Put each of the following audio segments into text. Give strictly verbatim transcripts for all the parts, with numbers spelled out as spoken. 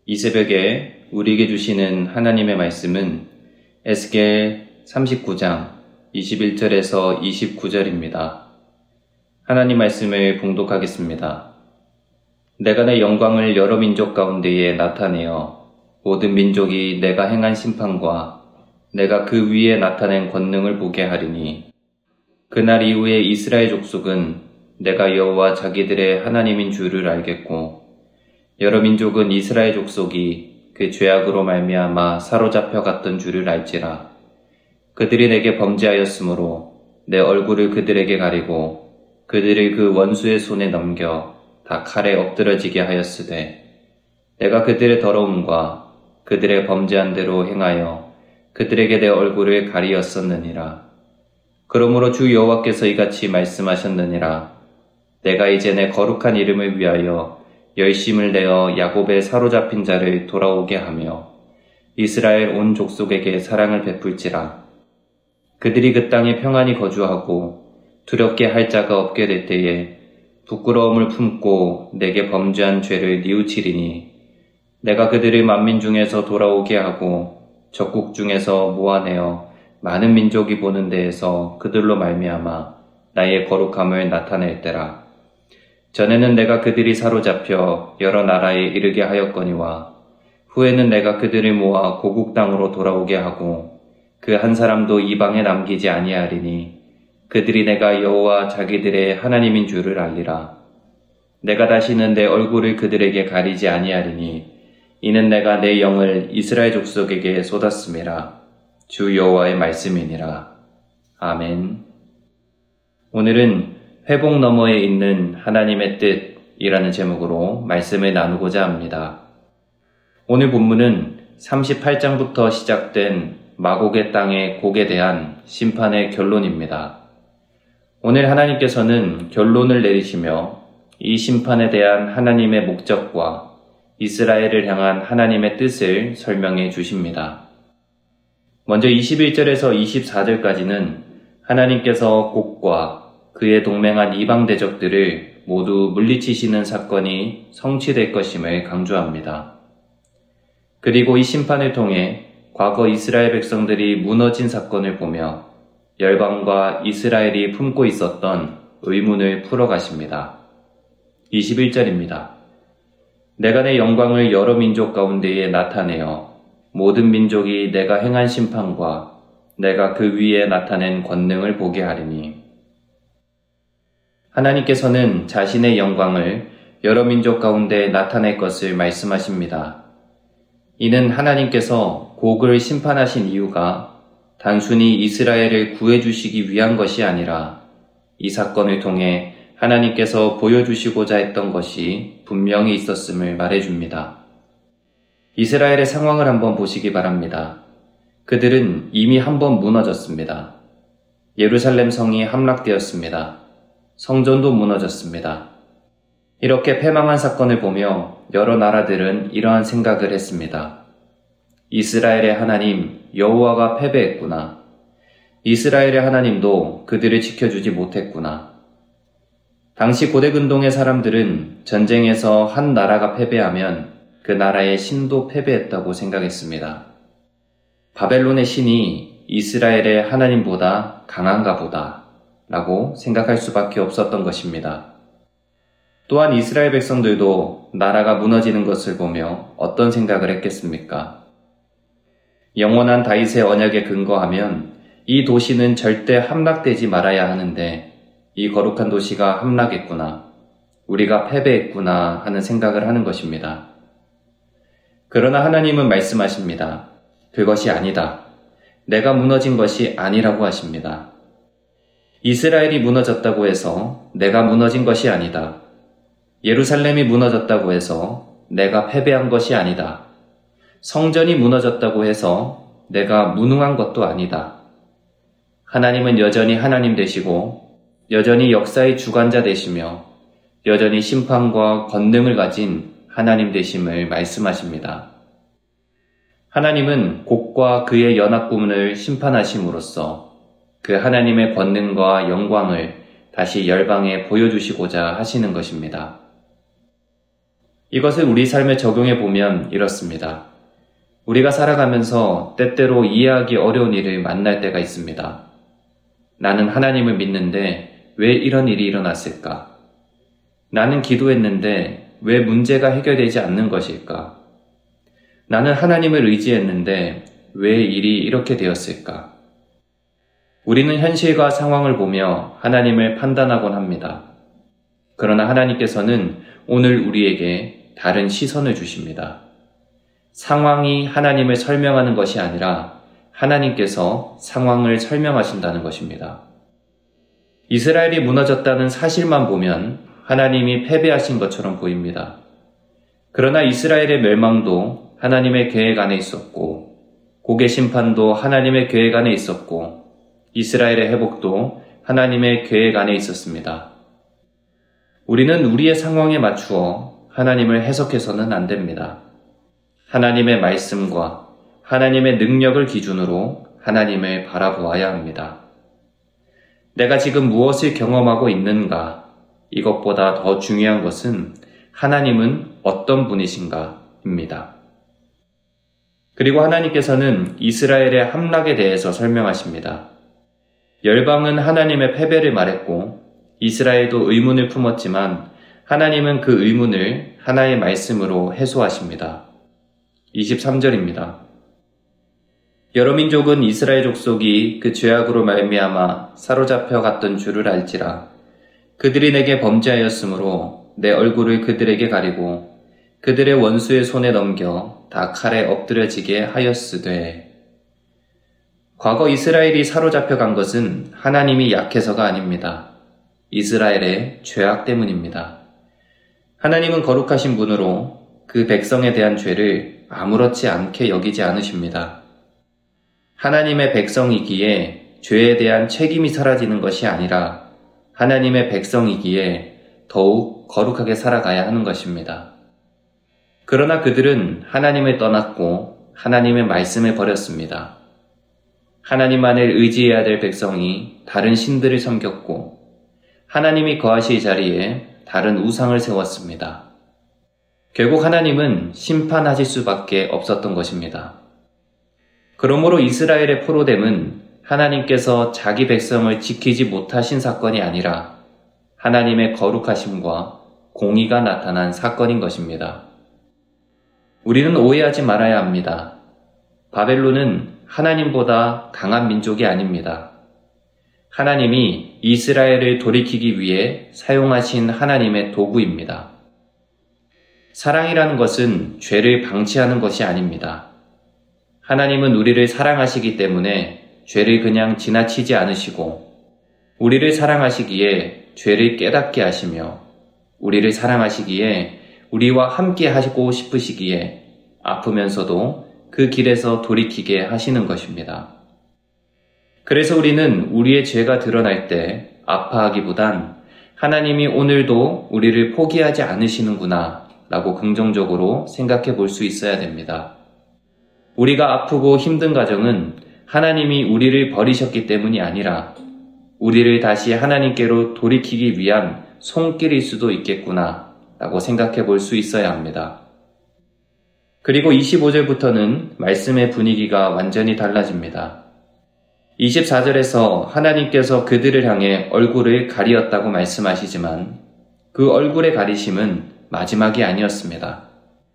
이 새벽에 우리에게 주시는 하나님의 말씀은 에스겔 삼십구 장 이십일 절에서 이십구 절입니다. 하나님 말씀을 봉독하겠습니다. 내가 내 영광을 여러 민족 가운데에 나타내어 모든 민족이 내가 행한 심판과 내가 그 위에 나타낸 권능을 보게 하리니 그날 이후에 이스라엘 족속은 내가 여호와 자기들의 하나님인 줄을 알겠고 여러 민족은 이스라엘 족속이 그 죄악으로 말미암아 사로잡혀 갔던 줄을 알지라. 그들이 내게 범죄하였으므로 내 얼굴을 그들에게 가리고 그들을 그 원수의 손에 넘겨 다 칼에 엎드러지게 하였으되 내가 그들의 더러움과 그들의 범죄한 대로 행하여 그들에게 내 얼굴을 가리었었느니라. 그러므로 주 여호와께서 이같이 말씀하셨느니라. 내가 이제 내 거룩한 이름을 위하여 열심을 내어 야곱의 사로잡힌 자를 돌아오게 하며 이스라엘 온 족속에게 사랑을 베풀지라. 그들이 그 땅에 평안히 거주하고 두렵게 할 자가 없게 될 때에 부끄러움을 품고 내게 범죄한 죄를 뉘우치리니 내가 그들을 만민 중에서 돌아오게 하고 적국 중에서 모아내어 많은 민족이 보는 데에서 그들로 말미암아 나의 거룩함을 나타낼 때라. 전에는 내가 그들이 사로잡혀 여러 나라에 이르게 하였거니와 후에는 내가 그들을 모아 고국 땅으로 돌아오게 하고 그 한 사람도 이방에 남기지 아니하리니 그들이 내가 여호와 자기들의 하나님인 줄을 알리라. 내가 다시는 내 얼굴을 그들에게 가리지 아니하리니 이는 내가 내 영을 이스라엘 족속에게 쏟았음이라. 주 여호와의 말씀이니라. 아멘. 오늘은 회복 너머에 있는 하나님의 뜻이라는 제목으로 말씀을 나누고자 합니다. 오늘 본문은 삼십팔 장부터 시작된 마곡의 땅의 곡에 대한 심판의 결론입니다. 오늘 하나님께서는 결론을 내리시며 이 심판에 대한 하나님의 목적과 이스라엘을 향한 하나님의 뜻을 설명해 주십니다. 먼저 이십일 절에서 이십사 절까지는 하나님께서 곡과 그의 동맹한 이방 대적들을 모두 물리치시는 사건이 성취될 것임을 강조합니다. 그리고 이 심판을 통해 과거 이스라엘 백성들이 무너진 사건을 보며 열방과 이스라엘이 품고 있었던 의문을 풀어가십니다. 이십일 절입니다. 내가 내 영광을 여러 민족 가운데에 나타내어 모든 민족이 내가 행한 심판과 내가 그 위에 나타낸 권능을 보게 하리니 하나님께서는 자신의 영광을 여러 민족 가운데 나타낼 것을 말씀하십니다. 이는 하나님께서 곡을 심판하신 이유가 단순히 이스라엘을 구해주시기 위한 것이 아니라 이 사건을 통해 하나님께서 보여주시고자 했던 것이 분명히 있었음을 말해줍니다. 이스라엘의 상황을 한번 보시기 바랍니다. 그들은 이미 한번 무너졌습니다. 예루살렘 성이 함락되었습니다. 성전도 무너졌습니다. 이렇게 패망한 사건을 보며 여러 나라들은 이러한 생각을 했습니다. 이스라엘의 하나님 여호와가 패배했구나. 이스라엘의 하나님도 그들을 지켜주지 못했구나. 당시 고대 근동의 사람들은 전쟁에서 한 나라가 패배하면 그 나라의 신도 패배했다고 생각했습니다. 바벨론의 신이 이스라엘의 하나님보다 강한가 보다 라고 생각할 수밖에 없었던 것입니다. 또한 이스라엘 백성들도 나라가 무너지는 것을 보며 어떤 생각을 했겠습니까? 영원한 다윗의 언약에 근거하면 이 도시는 절대 함락되지 말아야 하는데 이 거룩한 도시가 함락했구나, 우리가 패배했구나 하는 생각을 하는 것입니다. 그러나 하나님은 말씀하십니다. 그것이 아니다. 내가 무너진 것이 아니라고 하십니다. 이스라엘이 무너졌다고 해서 내가 무너진 것이 아니다. 예루살렘이 무너졌다고 해서 내가 패배한 것이 아니다. 성전이 무너졌다고 해서 내가 무능한 것도 아니다. 하나님은 여전히 하나님 되시고 여전히 역사의 주관자 되시며 여전히 심판과 권능을 가진 하나님 되심을 말씀하십니다. 하나님은 곡과 그의 연합군을 심판하심으로써 그 하나님의 권능과 영광을 다시 열방에 보여주시고자 하시는 것입니다. 이것을 우리 삶에 적용해 보면 이렇습니다. 우리가 살아가면서 때때로 이해하기 어려운 일을 만날 때가 있습니다. 나는 하나님을 믿는데 왜 이런 일이 일어났을까? 나는 기도했는데 왜 문제가 해결되지 않는 것일까? 나는 하나님을 의지했는데 왜 일이 이렇게 되었을까? 우리는 현실과 상황을 보며 하나님을 판단하곤 합니다. 그러나 하나님께서는 오늘 우리에게 다른 시선을 주십니다. 상황이 하나님을 설명하는 것이 아니라 하나님께서 상황을 설명하신다는 것입니다. 이스라엘이 무너졌다는 사실만 보면 하나님이 패배하신 것처럼 보입니다. 그러나 이스라엘의 멸망도 하나님의 계획 안에 있었고, 고개 심판도 하나님의 계획 안에 있었고, 이스라엘의 회복도 하나님의 계획 안에 있었습니다. 우리는 우리의 상황에 맞추어 하나님을 해석해서는 안 됩니다. 하나님의 말씀과 하나님의 능력을 기준으로 하나님을 바라보아야 합니다. 내가 지금 무엇을 경험하고 있는가? 이것보다 더 중요한 것은 하나님은 어떤 분이신가입니다. 그리고 하나님께서는 이스라엘의 함락에 대해서 설명하십니다. 열방은 하나님의 패배를 말했고 이스라엘도 의문을 품었지만 하나님은 그 의문을 하나의 말씀으로 해소하십니다. 이십삼 절입니다. 여러 민족은 이스라엘 족속이 그 죄악으로 말미암아 사로잡혀 갔던 줄을 알지라. 그들이 내게 범죄하였으므로 내 얼굴을 그들에게 가리고 그들의 원수의 손에 넘겨 다 칼에 엎드려지게 하였으되. 과거 이스라엘이 사로잡혀 간 것은 하나님이 약해서가 아닙니다. 이스라엘의 죄악 때문입니다. 하나님은 거룩하신 분으로 그 백성에 대한 죄를 아무렇지 않게 여기지 않으십니다. 하나님의 백성이기에 죄에 대한 책임이 사라지는 것이 아니라 하나님의 백성이기에 더욱 거룩하게 살아가야 하는 것입니다. 그러나 그들은 하나님을 떠났고 하나님의 말씀을 버렸습니다. 하나님만을 의지해야 될 백성이 다른 신들을 섬겼고 하나님이 거하실 자리에 다른 우상을 세웠습니다. 결국 하나님은 심판하실 수밖에 없었던 것입니다. 그러므로 이스라엘의 포로됨은 하나님께서 자기 백성을 지키지 못하신 사건이 아니라 하나님의 거룩하심과 공의가 나타난 사건인 것입니다. 우리는 오해하지 말아야 합니다. 바벨론은 하나님보다 강한 민족이 아닙니다. 하나님이 이스라엘을 돌이키기 위해 사용하신 하나님의 도구입니다. 사랑이라는 것은 죄를 방치하는 것이 아닙니다. 하나님은 우리를 사랑하시기 때문에 죄를 그냥 지나치지 않으시고 우리를 사랑하시기에 죄를 깨닫게 하시며 우리를 사랑하시기에 우리와 함께 하시고 싶으시기에 아프면서도 그 길에서 돌이키게 하시는 것입니다. 그래서 우리는 우리의 죄가 드러날 때 아파하기보단 하나님이 오늘도 우리를 포기하지 않으시는구나 라고 긍정적으로 생각해 볼 수 있어야 됩니다. 우리가 아프고 힘든 가정은 하나님이 우리를 버리셨기 때문이 아니라 우리를 다시 하나님께로 돌이키기 위한 손길일 수도 있겠구나 라고 생각해 볼 수 있어야 합니다. 그리고 이십오 절부터는 말씀의 분위기가 완전히 달라집니다. 이십사 절에서 하나님께서 그들을 향해 얼굴을 가리었다고 말씀하시지만 그 얼굴의 가리심은 마지막이 아니었습니다.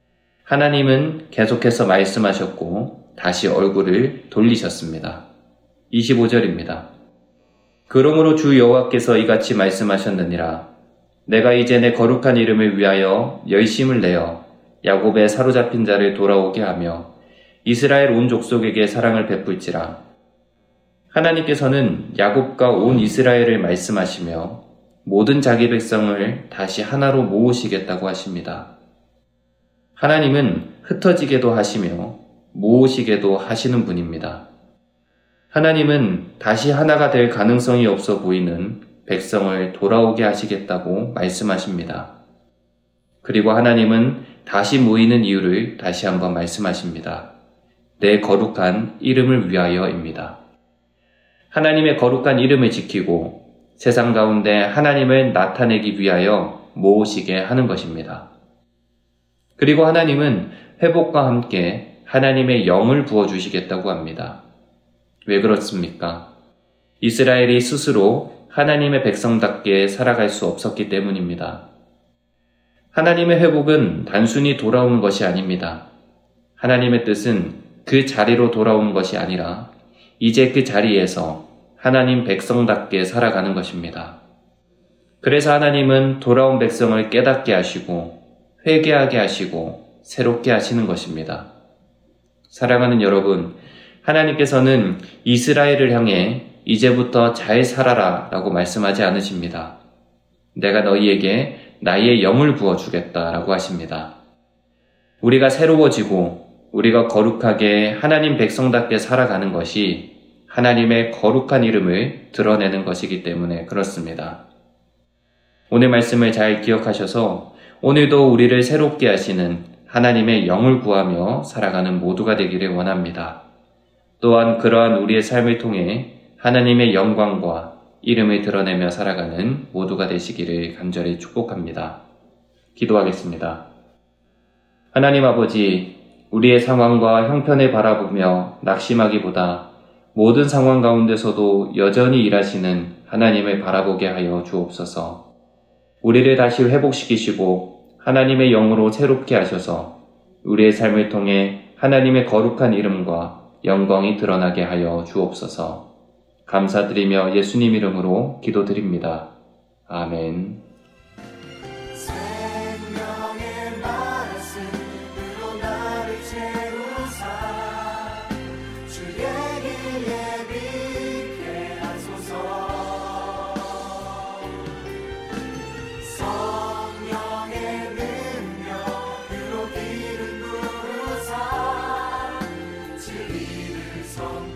하나님은 계속해서 말씀하셨고 다시 얼굴을 돌리셨습니다. 이십오 절입니다. 그러므로 주 여호와께서 이같이 말씀하셨느니라. 내가 이제 내 거룩한 이름을 위하여 열심을 내어 야곱의 사로잡힌 자를 돌아오게 하며 이스라엘 온 족속에게 사랑을 베풀지라. 하나님께서는 야곱과 온 이스라엘을 말씀하시며 모든 자기 백성을 다시 하나로 모으시겠다고 하십니다. 하나님은 흩어지게도 하시며 모으시게도 하시는 분입니다. 하나님은 다시 하나가 될 가능성이 없어 보이는 백성을 돌아오게 하시겠다고 말씀하십니다. 그리고 하나님은 다시 모이는 이유를 다시 한번 말씀하십니다. 내 거룩한 이름을 위하여입니다. 하나님의 거룩한 이름을 지키고 세상 가운데 하나님을 나타내기 위하여 모으시게 하는 것입니다. 그리고 하나님은 회복과 함께 하나님의 영을 부어주시겠다고 합니다. 왜 그렇습니까? 이스라엘이 스스로 하나님의 백성답게 살아갈 수 없었기 때문입니다. 하나님의 회복은 단순히 돌아오는 것이 아닙니다. 하나님의 뜻은 그 자리로 돌아오는 것이 아니라 이제 그 자리에서 하나님 백성답게 살아가는 것입니다. 그래서 하나님은 돌아온 백성을 깨닫게 하시고 회개하게 하시고 새롭게 하시는 것입니다. 사랑하는 여러분, 하나님께서는 이스라엘을 향해 이제부터 잘 살아라 라고 말씀하지 않으십니다. 내가 너희에게 나의 영을 부어주겠다 라고 하십니다. 우리가 새로워지고 우리가 거룩하게 하나님 백성답게 살아가는 것이 하나님의 거룩한 이름을 드러내는 것이기 때문에 그렇습니다. 오늘 말씀을 잘 기억하셔서 오늘도 우리를 새롭게 하시는 하나님의 영을 구하며 살아가는 모두가 되기를 원합니다. 또한 그러한 우리의 삶을 통해 하나님의 영광과 이름을 드러내며 살아가는 모두가 되시기를 간절히 축복합니다. 기도하겠습니다. 하나님 아버지, 우리의 상황과 형편을 바라보며 낙심하기보다 모든 상황 가운데서도 여전히 일하시는 하나님을 바라보게 하여 주옵소서. 우리를 다시 회복시키시고 하나님의 영으로 새롭게 하셔서 우리의 삶을 통해 하나님의 거룩한 이름과 영광이 드러나게 하여 주옵소서. 감사드리며 예수님 이름으로 기도드립니다. 아멘. 생명의 말씀으로 나를 채우사 주의 길 예비케 하소서. 성령의 능력으로 길을 부으사 진리를 선